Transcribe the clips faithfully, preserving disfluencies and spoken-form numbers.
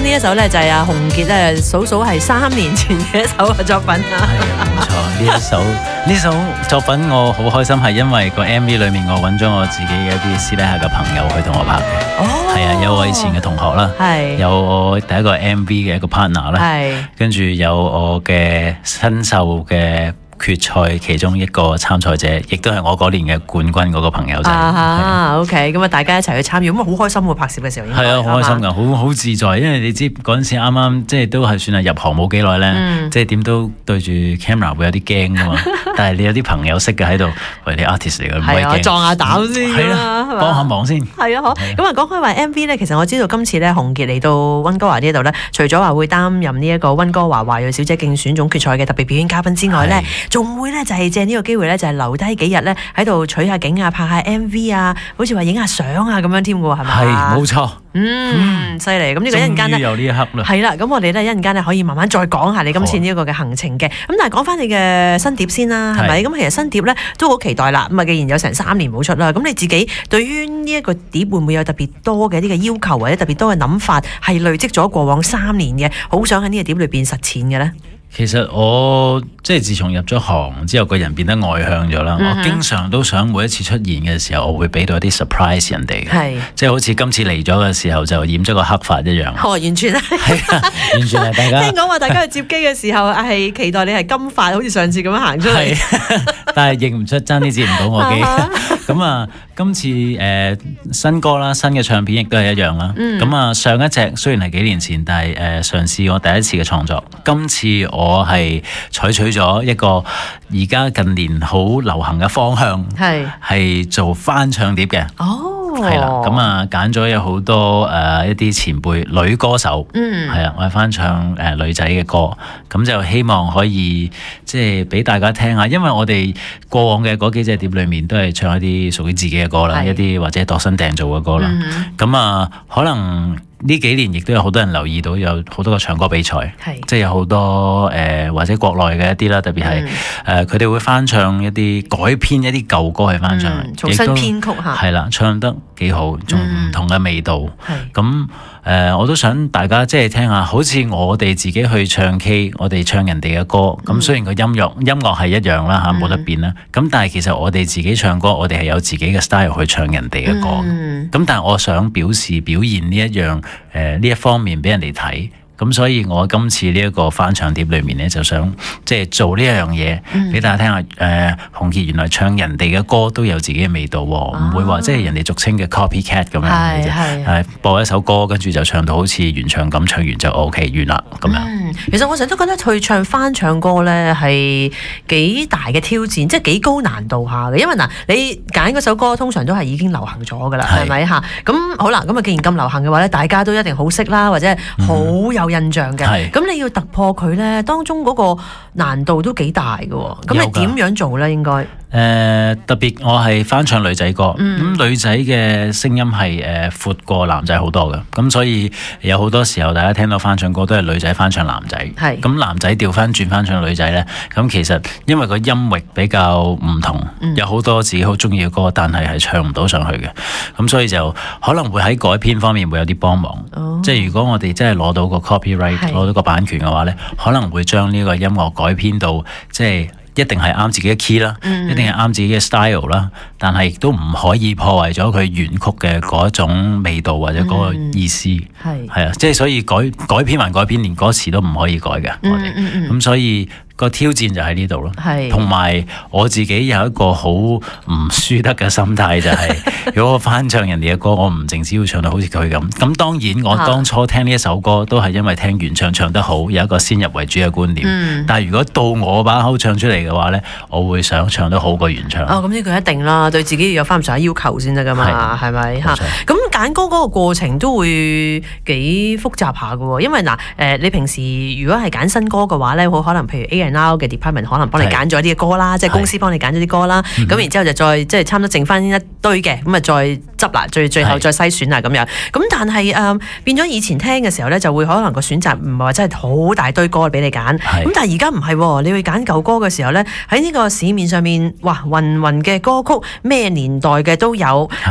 呢一首咧就係阿洪傑咧數數係三年前嘅一首嘅作品啊。 係冇錯，呢一首呢首作品我好開心，係因為個 M V 裏面我揾咗我自己嘅一啲私底下嘅朋友去同我拍嘅。哦，係啊，有我以前嘅同學啦，係有我第一個 M V 嘅一個 partner 啦，係跟住有我嘅新秀嘅決賽其中一個參賽者，亦都係我嗰年嘅冠軍嗰個朋友仔。 啊 ，OK， 咁啊，大家一齊去參與，咁啊，好開心喎！拍攝嘅時候應該係啊， 好開心㗎，好好自在，因為你知嗰陣時啱啱即係都係算係入行冇幾耐咧，嗯、即係點都對住 camera 會有啲驚㗎嘛。但係你有啲朋友識嘅喺度，喂，你 artist 嚟㗎，唔可以驚，撞下膽先，係啦，幫下忙先。係啊，好。咁啊，講開話 M V 咧，其實我知道今次咧，洪傑嚟到溫哥華呢度咧，除咗話會擔任呢一個溫哥華華裔小姐競選總決賽嘅特別表演嘉賓之外咧，仲會咧就係借呢個機會咧，就係留低幾日咧喺度取下景啊，拍下 M V 啊，好似話影下相啊咁樣添喎，係咪？係，冇錯。嗯，犀利。咁呢個一陣間咧，終於有呢一刻啦。係啦，咁我哋咧一陣間咧可以慢慢再講下你今次呢一個嘅行程嘅。咁但係講翻你嘅新碟先啦，係咪？咁其實新碟咧都好期待啦。咁啊，既然有成三年冇出啦，咁你自己對於呢一個碟會唔會有特別多嘅呢個要求或者特別多嘅諗法，係累積咗過往三年嘅，好想喺呢個碟裏邊實踐嘅咧？其實我即係自從入咗行之後，個人變得外向咗啦。嗯、我經常都想每一次出現嘅時候，我會俾到一啲 surprise 人哋嘅，即係好似今次嚟咗嘅時候就染咗個黑髮一樣。哦，完全係，係啊，完全係大家。聽講話大家去接機嘅時候係期待你係金髮，好似上次咁樣行出嚟。但係認唔出，爭啲接唔到我機。咁啊，今次誒、呃、新歌啦，新嘅唱片亦都係一樣啦。咁、嗯、啊，上一隻雖然係幾年前，但係誒嘗試我第一次嘅創作。今次我係採取咗一個而家近年好流行嘅方向，係係做翻唱碟嘅。哦。係啦，咁啊揀咗有好多誒、呃、一啲前輩女歌手，嗯，係啊，我係翻唱誒、呃、女仔嘅歌，咁就希望可以即係俾大家聽下，因為我哋過往嘅嗰幾隻碟裏面都係唱一啲屬於自己嘅歌啦，一啲或者度身訂造嘅歌啦，咁、嗯、啊可能呢幾年亦都有好多人留意到有好多個唱歌比賽，即係有好多誒、呃、或者國內嘅一啲啦，特別係誒佢哋會翻唱一啲改編一啲舊歌去翻唱，嗯、重新編曲下，係啦，唱得幾好，仲唔同嘅味道。咁、嗯、誒、呃、我都想大家即係聽下，好似我哋自己去唱 K， 我哋唱人哋嘅歌，咁、嗯、雖然個音樂音樂係一樣啦嚇，冇得變啦。咁、嗯、但係其實我哋自己唱歌，我哋係有自己嘅 style 去唱人哋嘅歌。咁、嗯、但係我想表示表現呢一樣。誒、呃、呢一方面俾人哋睇，咁所以我今次呢一個翻唱碟裏面咧，就想即係做呢一樣嘢俾大家聽下。誒、呃，洪傑原來唱人哋嘅歌都有自己嘅味道喎，唔、啊、會話即係人哋俗稱嘅 copycat 咁樣，係係係播一首歌跟住就唱到好似原唱咁，唱完就 OK 完啦咁樣。嗯，其實我成日都覺得去唱翻唱歌咧係幾大嘅挑戰，即係幾高難度下嘅，因為嗱你揀嗰首歌通常都係已經流行咗噶啦，係咪嚇？咁好啦，咁啊既然咁流行嘅話咧，大家都一定好識啦，或者好有印象嘅，咁、嗯、你要突破佢咧，當中嗰個難度都幾大嘅，咁你點樣做咧？應該誒、呃、特別我係翻唱女仔歌，咁、嗯、女仔嘅聲音係誒闊過男仔好多嘅，咁所以有好多時候大家聽到翻唱歌都係女仔翻唱男仔，咁男仔調翻轉翻唱女仔咧，咁其實因為個音域比較唔同，嗯、有好多自己好中意嘅歌，但係係唱唔到上去嘅，咁所以就可能會喺改編方面會有啲幫忙，哦、即係如果我哋真係攞到個 copyright 攞到個版權嘅話咧，可能會將呢個音樂改編到即係一定係啱自己嘅 key 啦、嗯，一定係啱自己嘅 style 啦，但係亦都唔可以破壞咗佢原曲嘅嗰一種味道或者嗰個意思，係係啊，即係所以改改編還改編，連歌詞都唔可以改嘅，我哋咁所以。個挑戰就喺呢度咯，同埋我自己有一個好唔輸得嘅心態，就係、是、如果我翻唱人哋嘅歌，我唔淨止要唱到好似佢咁。咁當然我當初聽呢一首歌都係因為聽原唱唱得好，有一個先入為主嘅觀念。嗯、但係如果到我把口唱出嚟嘅話咧，我會想唱得好過原唱。哦，咁呢個一定啦，對自己要有翻唔上下要求先得噶嘛，係咪嚇？咁揀歌嗰個過程都會幾複雜下嘅喎，因為嗱誒、呃，你平時如果係揀新歌嘅話咧，好可能譬如 A Now 嘅 department 可能幫你揀咗啲嘅歌啦，即係公司幫你揀咗啲歌啦，咁然之後就再即係差唔多剩翻一堆嘅，咁啊再執啦，最最後再篩選啊咁樣。咁但係誒、呃、變咗以前聽嘅時候咧，就會可能個選擇唔係話真係好大堆歌俾你揀。咁但係而家唔係喎，你會揀舊歌嘅時候咧，喺呢個市面上面，哇，芸芸嘅歌曲，咩年代嘅都有。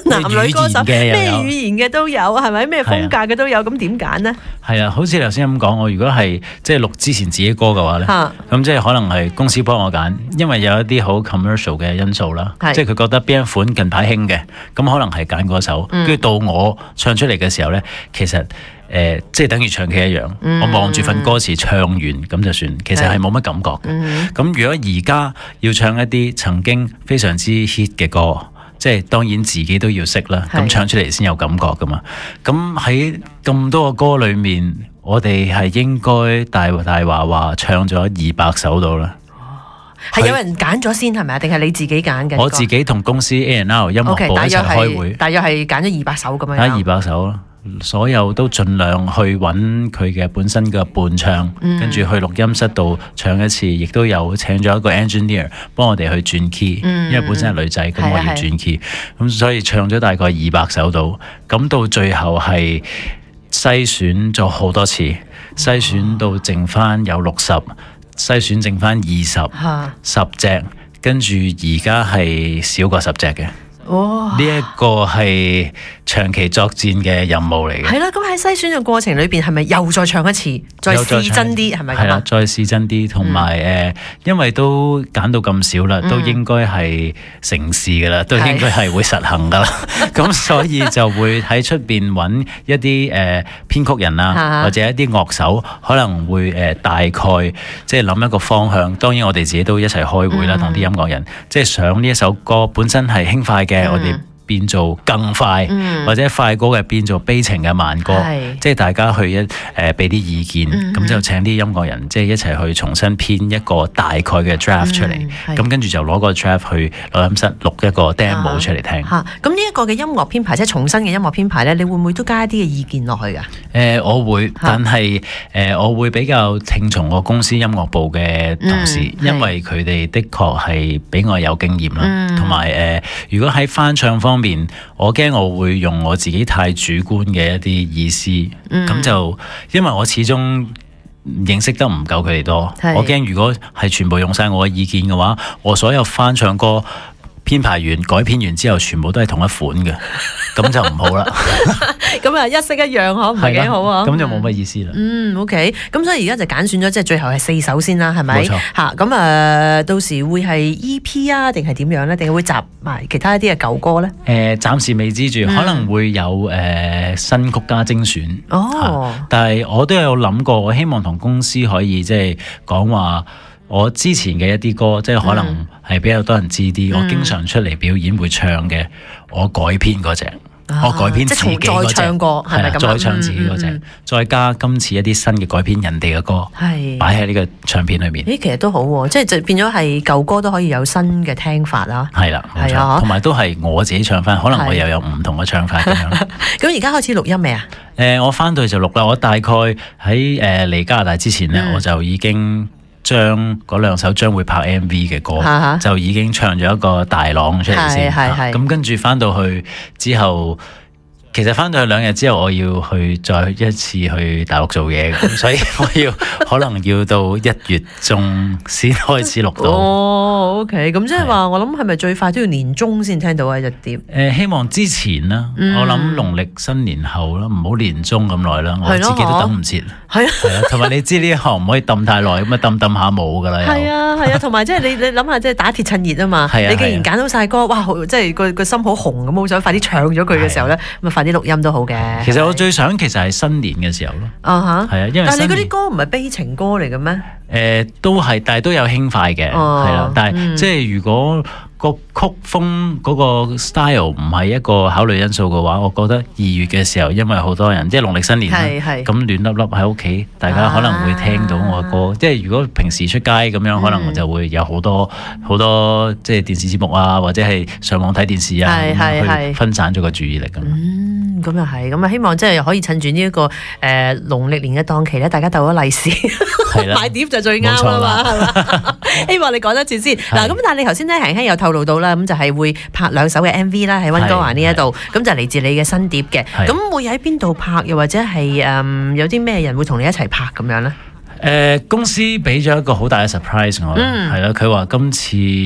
男女歌手咩語語言嘅都有，係咪咩風格嘅都有？咁點揀呢？ 係啊，好似頭先咁講，我如果係即係錄之前自己歌嘅話咧，咁、啊、即係可能係公司幫我揀，因為有一啲好 commercial 嘅因素啦，即係佢覺得邊一款近排興嘅，咁可能係揀嗰首，跟住、嗯、到我唱出嚟嘅時候咧，其實。誒、呃，即係等於唱 K 一樣，嗯、我望住份歌詞唱完咁就算，其實係冇乜感覺嘅。咁、嗯、如果而家要唱一啲曾經非常之 hit 嘅歌，即係當然自己都要識啦，咁唱出嚟先有感覺噶嘛。咁喺咁多個歌裏面，我哋係應該大大話話唱咗二百首到啦。 係、哦、有人揀咗先係咪啊？定係你自己揀嘅？ 我自己同公司 A and R 音樂部一齊開會， 大約係揀咗二百首咁樣。 揀二百首咯。所有都盡量去揾佢嘅本身嘅伴唱，嗯、跟住去錄音室度唱一次，亦都有請咗一個 engineer 幫我哋去轉 key，嗯、因為本身係女仔，咁、嗯、我要轉 key，咁所以唱咗大概二百首到，咁到最後係篩選咗好多次，篩選到剩翻有六十，篩選剩翻二十，十隻，跟住而家係少過十隻嘅。呢一個係長期作戰嘅任務嚟嘅。係啦，咁喺篩選嘅過程裏邊，係咪又再唱一次，再試真啲，係咪咁啊？係啦，再試真啲，同埋誒，因為都揀到咁少啦，嗯、都應該係成事噶啦，都應該係會實行噶啦。咁所以就會喺出邊揾一啲誒編曲人啊，或者一啲樂手，可能會誒、呃、大概即係諗一個方向。當然我哋自己都一齊開會啦，同啲、嗯、音樂人，即係想呢一首歌本身係輕快嘅。我哋變做更快，嗯、或者快歌嘅變做悲情嘅慢歌，是即係大家去一誒俾啲意見，咁、嗯、就請啲音樂人即係一齊去重新編一個大概嘅 draft 出嚟，咁、嗯、跟住就攞個 draft 去錄音室錄一個 demo 出嚟聽。嚇、啊，咁呢一個嘅音樂編排，即係重新嘅音樂編排咧，你會唔會都加一啲嘅意見落去㗎？誒、呃，我會，但係誒、呃，我會比較聽從我公司音樂部嘅同事，嗯、因為佢哋的確係比我有經驗啦，同埋誒，如果喺翻唱方面，我驚我會用我自己太主觀嘅一啲意思，咁、嗯、就因為我始終認識得唔夠佢哋多，是我驚如果係全部用晒我嘅意見嘅話，我所有翻唱歌編排完改編完之後，全部都係同一款嘅，咁就唔好啦。咁啊，一式一樣嗬，唔係幾好啊。咁就冇乜意思啦。嗯 ，OK。咁所以而家就揀選咗，即係最後係四首先啦，係咪？冇錯。嚇，咁啊，到時會係 E P 啊，定係點樣咧？定係會集埋其他一啲嘅舊歌咧？誒、呃，暫時未知住，可能會有誒、呃、新曲加精選。哦。但係我都有諗過，我希望同公司可以即係講話。我之前嘅一啲歌，即係可能係比較多人知啲，嗯、我經常出嚟表演會唱嘅，我改編嗰隻，啊、我改編自己嗰隻，係啦，再唱自己嗰隻，嗯嗯、再加今次一啲新嘅改編人哋嘅歌，係擺喺呢個唱片裏面。咦，其實都好喎，即係就變咗係舊歌都可以有新嘅聽法啦。係啦，冇錯，同埋都係我自己唱翻，可能我又有唔同嘅唱法咁樣。咁而家開始錄音未啊？誒、呃，我翻到去就錄啦。我大概喺誒嚟加拿大之前咧，嗯、我就已經。將嗰兩首將會拍 M V 嘅歌，啊、就已經唱咗一個大朗出嚟先，咁跟住翻到去之後。其實翻到去兩日之後，我要去再一次去大陸做嘢，咁所以我要可能要到一月中先開始錄到。哦，OK，咁即係話，我諗係咪最快都要年中先聽到啊隻碟？誒，希望之前啦，嗯、我諗農曆新年後啦，唔好年中咁耐啦，我自己都等唔切。係啊，係啊，同埋你知呢一行唔可以揼太耐，咁啊揼揼下冇噶啦。係啊，係啊，同埋即係你你諗下，即係打鐵趁熱啊嘛。係啊，你既然揀到晒歌，哇，即係個個心好紅咁，好想快啲唱咗佢嘅時候咧，咁啊快啲錄音都好嘅。其實我最想其實係新年嘅時候咯。啊哈，係啊，因為但係你嗰啲歌唔係悲情歌嚟嘅咩？誒、呃，都係，但係都有輕快嘅，係啦、哦。但係、嗯、即係如果個曲風嗰個 style 唔係一個考慮因素嘅話，我覺得二月嘅時候，因為好多人即係農曆新年啦，咁亂粒粒喺屋企，大家可能會聽到我嘅歌。啊、即係如果平時出街咁樣，嗯、可能就會有好多好多即係電視節目啊，或者係上網睇電視啊，去分散咗個注意力咁。嗯，咁又係，咁啊希望即係可以趁住呢一個誒農曆年嘅檔期咧，大家鬥咗利是，買碟就最啱啦嘛，係嘛？希望你講得住先。嗱，咁但係你頭先咧輕輕有透露到啦，咁就係會拍兩首嘅 M V 啦，喺溫哥華呢一度，咁就嚟自你嘅新碟嘅。咁會喺邊度拍？又或者係誒有啲咩人會同你一齊拍咁樣咧？誒、呃、公司俾咗一個好大嘅 surprise 我，係啦、嗯，佢話今次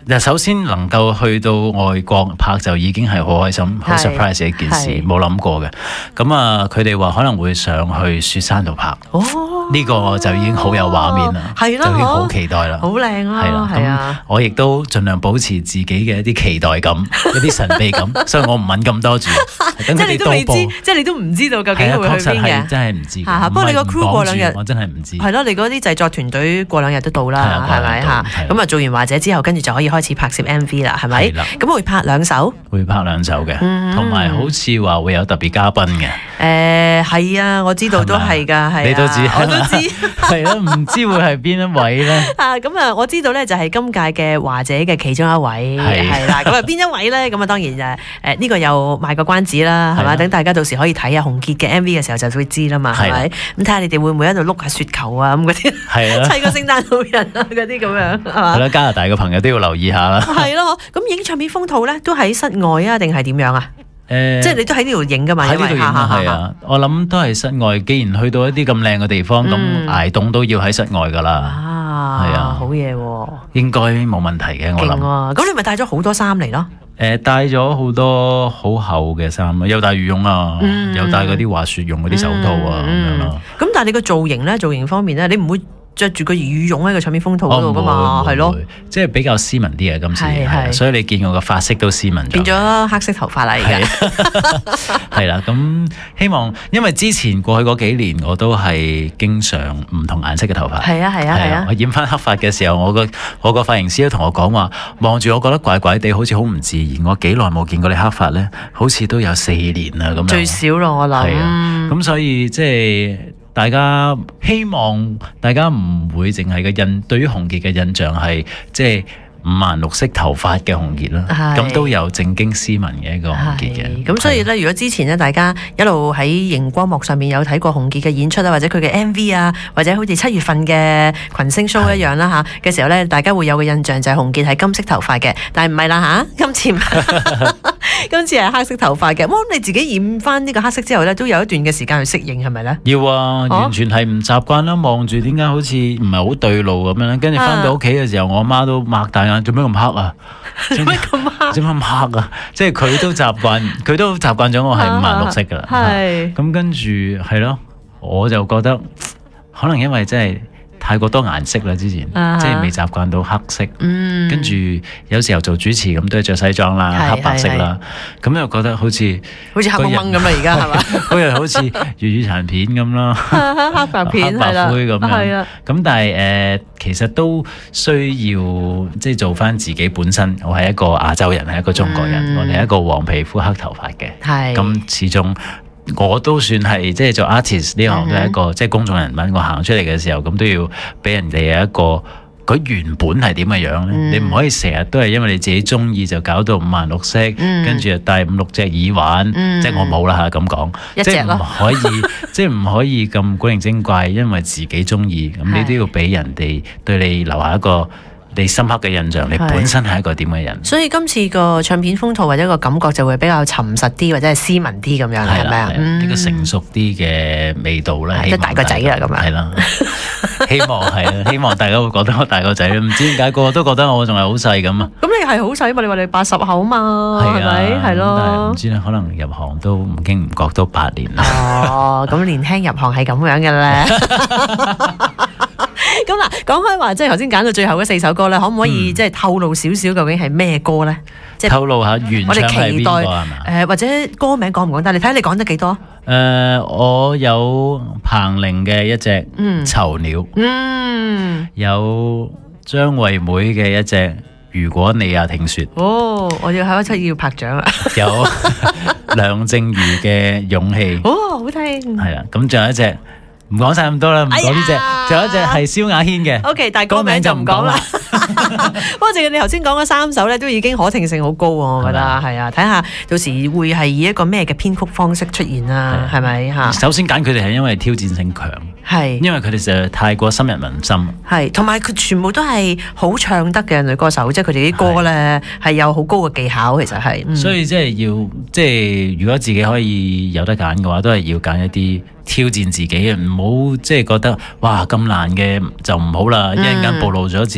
嗱，首先能夠去到外國拍就已經係好開心、好 surprise 嘅一件事，冇諗過嘅。咁啊，佢哋話可能會上去雪山度拍，呢、哦、個就已經好有畫面啦， 係啦， 就已經好期待啦， 好靚啊， 係啦。咁我亦都盡量保持自己嘅一啲期待感、一啲神秘感，所以我唔問咁多住。 即係你都未知，即係你都唔知道究竟會去邊嘅， 真係唔知。 不過你個 crew 過兩日， 我真係唔知。 係咯，你嗰啲製作團隊過兩日都到啦，係咪嚇？咁啊，做完華姐之後，跟住就可以開始拍攝 M V 啦，係咪？咁會拍兩首？會拍兩首嘅，同埋好似話會有特別嘉賓嘅。 誒係啊，我知道都係㗎，係你都知， 我都知。 係咯，唔知會係邊一位咧？ 啊，咁啊，我知道咧就係今屆嘅華姐嘅其中一位，係啦。咁啊，邊一位咧？咁啊，當然誒誒呢個又賣個關子啦，係嘛？等大家到時可以睇下洪傑嘅 M V 嘅時候就會知啦嘛，係咪？咁睇下你哋會唔會喺度碌下雪球啊咁嗰啲， 係啊， 砌個聖誕老人啊嗰啲咁樣，係嘛？ 係啦，加拿大嘅朋友都要留意下啦。 係咯，咁影唱片封套咧都喺室外啊，定係點樣啊？誒，即係你都喺呢度影噶嘛？ 喺呢度影啊，係啊，我諗都係室外。既然去到一啲咁靚嘅地方，咁捱凍都要喺室外噶啦。 啊，係啊，好嘢喎！ 應該冇問題嘅，我諗。 勁喎！咁你咪帶咗好多衫嚟咯？ 誒，帶咗好多好厚嘅衫啊，又帶羽絨啊，又帶嗰啲滑雪用嗰啲手套啊咁樣咯。咁但係你個造型咧，造型方面咧，你唔會着住個羽絨喺個唱片封套嗰度噶嘛？係咯， 即係比較斯文啲嘅今次，係，所以你見我個髮色都斯文咗， 變咗黑色頭髮啦而家。 係啦，咁希望，因為之前過去嗰幾年我都係經常唔同顏色嘅頭髮。係啊係啊係啊！我染翻黑髮嘅時候，我個我個髮型師都同我講話，望住我覺得怪怪地，好似好唔自然。我幾耐冇見過你黑髮咧？好似都有四年啦咁樣。最少咯，我諗。係啊，咁所以即係。大家希望大家唔會淨係個印，對於洪傑嘅印象係即係五顏六色頭髮嘅洪傑啦，咁都有正經斯文嘅一個洪傑嘅。咁所以咧，如果之前咧大家一路喺熒光幕上面有睇過洪傑嘅演出啊，或者佢嘅 M V 啊，或者好似七月份嘅群星 show 一樣啦嚇嘅時候咧，大家會有個印象就係洪傑係金色頭髮嘅，但係唔係啦嚇，今次今次係黑色頭髮嘅。咁你自己染翻呢個黑色之後咧，都有一段嘅時間去適應係咪咧？要啊，完全係唔習慣啦，望住點解好似唔係好對路咁樣咧，跟住翻到屋企嘅時候，我阿媽都擘大眼，做咩咁黑啊？做咩咁黑？做咩咁黑啊？即係佢都習慣，佢都習慣咗我係五顏六色噶啦。係咁跟住係咯，我就覺得可能因為真係太過多顏色啦，之前、uh-huh. 即係未習慣到黑色。嗯，跟住有時候做主持咁都係着西裝啦，黑白色啦，咁又覺得好似好似黑蒙蒙咁啊！而家係嘛？嗰日好似粵語殘片咁啦，黑白片黑白灰咁樣。係啊，咁但係誒、呃，其實都需要即係做翻自己本身。我係一個亞洲人，係一個中國人，嗯、我哋係一個黃皮膚黑頭髮嘅。係咁始終。我都算係即係做 artist 呢行都係一個、mm-hmm. 即係公眾人物，我行出嚟嘅時候咁都要俾人哋有一個佢原本係點嘅樣咧？Mm-hmm. 你唔可以成日都係因為你自己中意就搞到五顏六色，mm-hmm. 跟住又戴五六隻耳環，mm-hmm. 即係我冇啦嚇咁講，即係唔可以，即係唔可以咁古靈精怪，因為自己中意咁，你都要俾人哋對你留下一個你深刻嘅印象，你本身係一個點嘅人？所以今次個唱片封套或者個感覺就會比較沉實啲，或者係斯文啲咁樣，係咪啊？呢個成熟啲嘅味道咧，即係大個仔啦咁啊！係啦，希望係啊，希望大家會覺得我大個仔，唔知點解個個都覺得我仲係好細咁啊！咁你係好細嘛？你話你八十後嘛？係咪？係咯。但係唔知咧，可能入行都唔經唔覺都八年啦。哦，咁年輕入行係咁樣嘅咧。咁嗱，講開話，即係頭先揀到最後嗰四首歌咧，可唔可以即係透露少少究竟係咩歌咧？即係透露下原唱係邊個係嘛？誒，或者歌名講唔講得？你睇下你講得幾多？誒，我有彭羚嘅一隻《囚鳥》，嗯，有張惠妹嘅一隻《如果你也聽說》。哦，我要下一出要拍掌啊！有梁靜茹嘅《勇氣》。哦，好聽。係啦，咁仲有一隻。唔講晒咁多啦，唔講呢隻，仲有一隻係蕭亞軒嘅。O K，但係歌名就唔講啦。不過，淨係你頭先講嘅三首咧，都已經可聽性好高喎，我覺得係啊。睇下到時會係以一個咩嘅編曲方式出現啊？係咪嚇？首先揀佢哋係因為挑戰性強，係因為佢哋實在太過深入民心。係，同埋佢全部都係好唱得嘅女歌手，即係佢哋啲歌咧係有好高嘅技巧，其實係。嗯、所以即係要即係如果自己可以有得揀嘅話，都係要揀一啲挑戰自己嘅，唔好即係覺得哇咁難嘅就唔好啦，一陣間暴露咗自己啲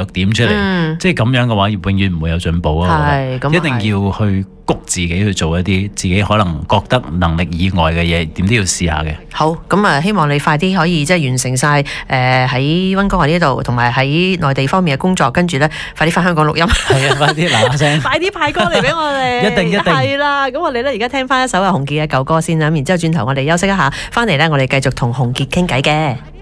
弱點出嚟， 嗯、 即係咁樣嘅話，永遠唔會有進步啊！ 係咁， 一定要去谷自己去做一啲自己可能覺得能力以外嘅嘢，點都要試下嘅。 好，咁啊，希望你快啲可以即係完成晒誒喺溫哥華呢度同埋喺內地方面嘅工作，跟住咧快啲翻香港錄音。 係啊，快啲嗱嗱聲， 快啲派歌嚟俾我哋。一定一定係啦。咁我哋咧而家聽翻一首啊洪傑嘅舊歌先啦，然之後轉頭我哋休息一下，翻嚟咧我哋繼續同洪傑傾偈嘅。